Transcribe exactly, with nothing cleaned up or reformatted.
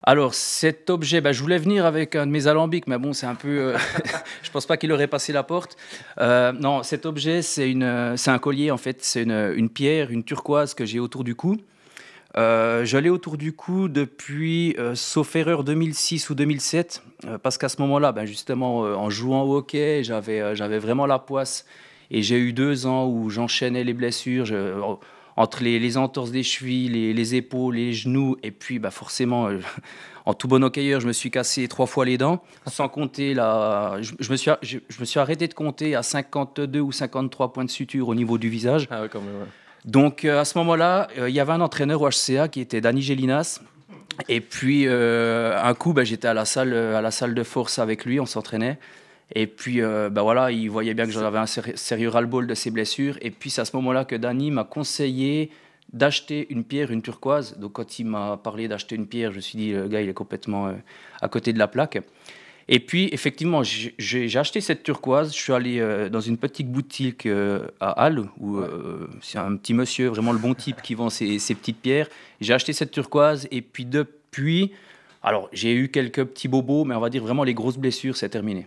Alors cet objet, bah, je voulais venir avec un de mes alambics, mais bon, c'est un peu, heu, je pense pas qu'il aurait passé la porte. Heu, non, cet objet, c'est une, heu, c'est un collier en fait, c'est une, une pierre, une turquoise que j'ai autour du cou. Heu, je l'ai autour du cou depuis, heu, sauf erreur deux mille six ou deux mille sept, heu, parce qu'à ce moment-là, ben, justement, heu, en jouant au hockey, j'avais, heu, j'avais vraiment la poisse et j'ai eu deux ans où j'enchaînais les blessures. Je en entre les les entorses des chevilles, les les épaules, les genoux et puis, bah, forcément, heu, en tout bon hockeyeur, je me suis cassé trois fois les dents, sans compter la je je me suis a je je me suis arrêté de compter à cinquante-deux ou cinquante-trois points de suture au niveau du visage. Ah ouais, quand même, ouais. Donc, heu, à ce moment-là, heu, il y avait un entraîneur au H C A qui était Dani Gélinas et puis, heu, un coup, bah, j'étais à la salle, heu, à la salle de force avec lui, on s'entraînait et puis, heu, bah, voilà, il voyait bien que j'en C'est avais un séri sérieux ras-le-bol de ces blessures et puis c'est à ce moment-là que Dani m'a conseillé d'acheter une pierre, une turquoise. Donc quand il m'a parlé d'acheter une pierre, je me suis dit: «Le gars, il est complètement, heu, à côté de la plaque». Et puis effectivement, j'ai j'ai j'ai acheté cette turquoise. Je suis allé, heu, dans une petite boutique, heu, à Halle où, ouais. heu, c'est un petit monsieur, vraiment le bon type qui vend ces ces petites pierres. J'ai acheté cette turquoise et puis depuis, alors j'ai eu quelques petits bobos, mais on va dire vraiment les grosses blessures, c'est terminé.